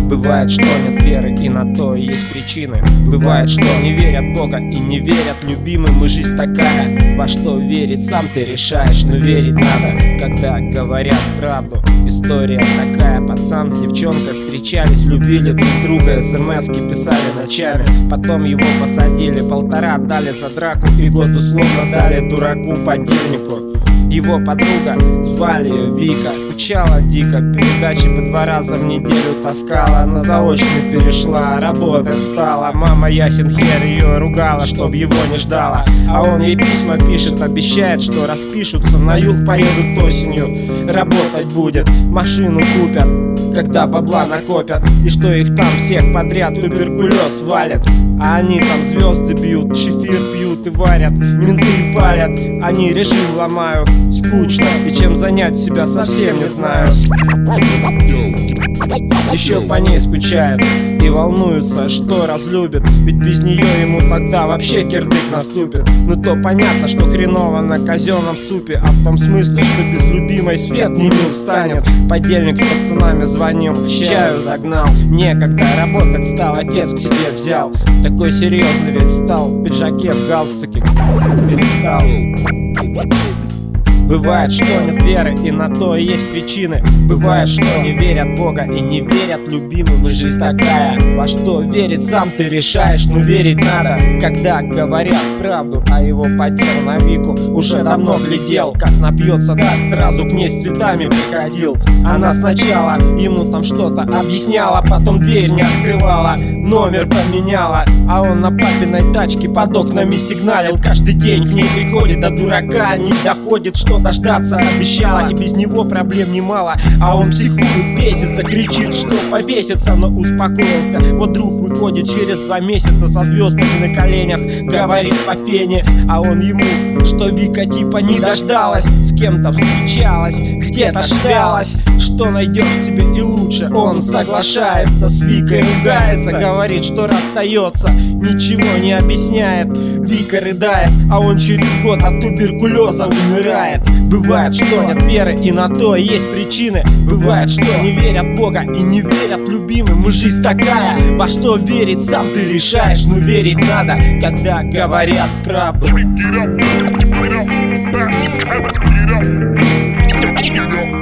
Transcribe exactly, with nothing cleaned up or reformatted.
Бывает, что нет веры, и на то и есть причины. Бывает, что не верят в Бога и не верят любимым. И жизнь такая, во что верить сам ты решаешь. Но верить надо, когда говорят правду. История такая: пацан с девчонкой встречались, любили друг друга, смс-ки писали ночами. Потом его посадили, полтора дали за драку, и год условно дали дураку подельнику. Его подруга, звали ее Вика, скучала дико, передачи по два раза в неделю таскала. На заочный перешла, работать стала. Мама ясен хер ее ругала, чтоб его не ждала. А он ей письма пишет, обещает, что распишутся, на юг поедут осенью, работать будет, машину купят, когда бабла накопят. И что их там всех подряд туберкулез валят. А они там звезды бьют, чефир пьют и варят, менты палят, они режим ломают. Скучно, и чем занять себя совсем не знаю. Еще по ней скучает и волнуется, что разлюбит, ведь без нее ему тогда вообще кирдык наступит. Ну то понятно, что хреново на казенном супе, а в том смысле, что без любимой свет не мил станет. Подельник с пацанами звонил, чаю загнал, некогда работать стал, отец к себе взял. Такой серьезный ведь стал, в пиджаке, в галстуке перестал. Бывает, что нет веры, и на то и есть причины. Бывает, что не верят в Бога и не верят любимым. И жизнь такая, во что верить сам ты решаешь. Но верить надо, когда говорят правду. А его потерю на Вику уже давно глядел. Как напьется, так сразу к ней с цветами приходил. Она сначала ему там что-то объясняла, потом дверь не открывала, номер поменяла. А он на папиной тачке под окнами сигналил. Каждый день к ней приходит, до дурака не доходит, что дождаться обещала, и без него проблем немало. А он психует, бесится, кричит, что повесится, но успокоился. Вот друг выходит через два месяца со звездами на коленях, говорит по фене. А он ему, что Вика типа не дождалась, с кем-то встречалась, где-то шлялась, что найдешь себе и лучше. Он соглашается, с Викой ругается, говорит, что расстается, ничего не объясняет. Вика рыдает, а он через год от туберкулеза умирает. Бывает, что нет веры, и на то и есть причины. Бывает, что не верят в Бога и не верят любимым. И жизнь такая, во что верить сам ты решаешь. Но верить надо, когда говорят правду.